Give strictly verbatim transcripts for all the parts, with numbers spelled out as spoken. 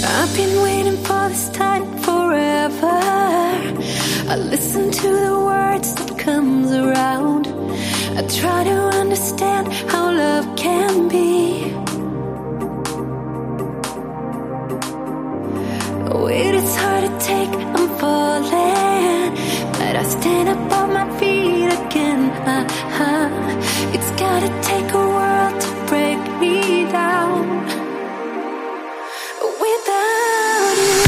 I've been waiting for this time forever. I listen to the words that comes around. I try to understand how love can be. Wait, it's hard to take, I'm falling, but I stand up on my feet again. Uh-huh. It's gotta take a world to break me down. Without you.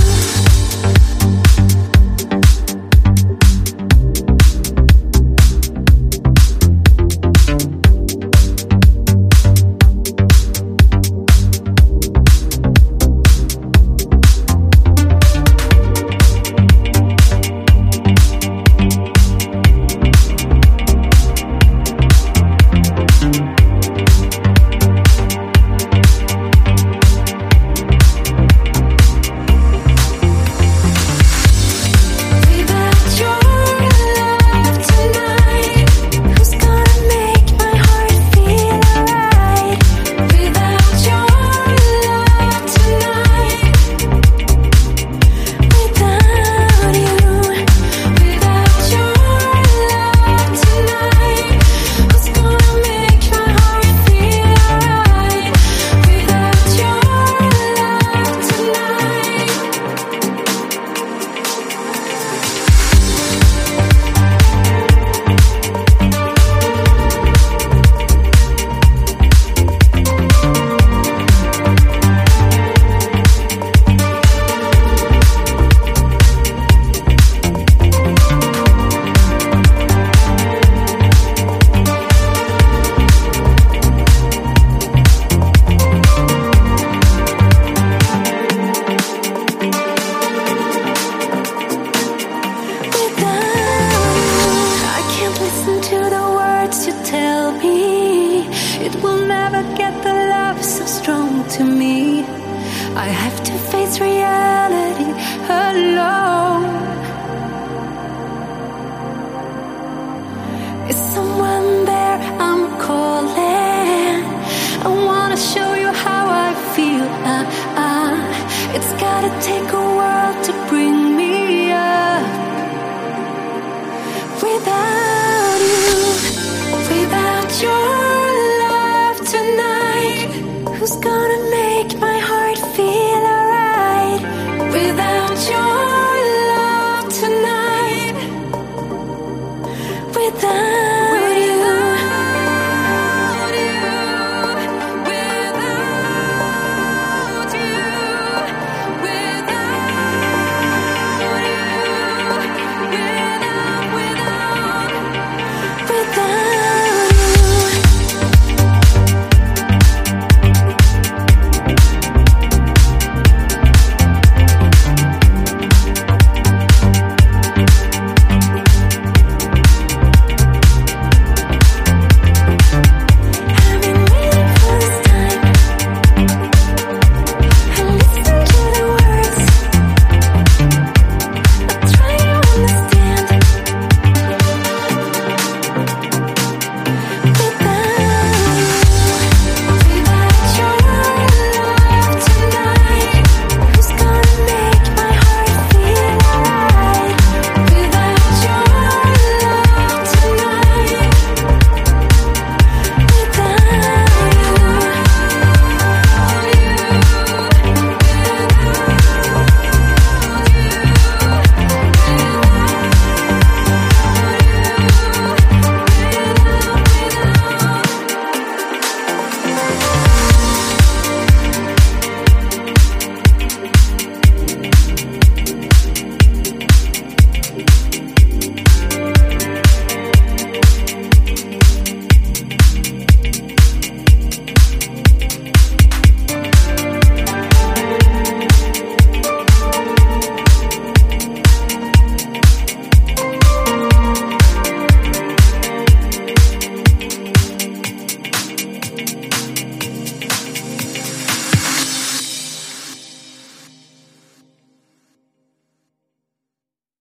Who's gonna make my heart feel alright? Without your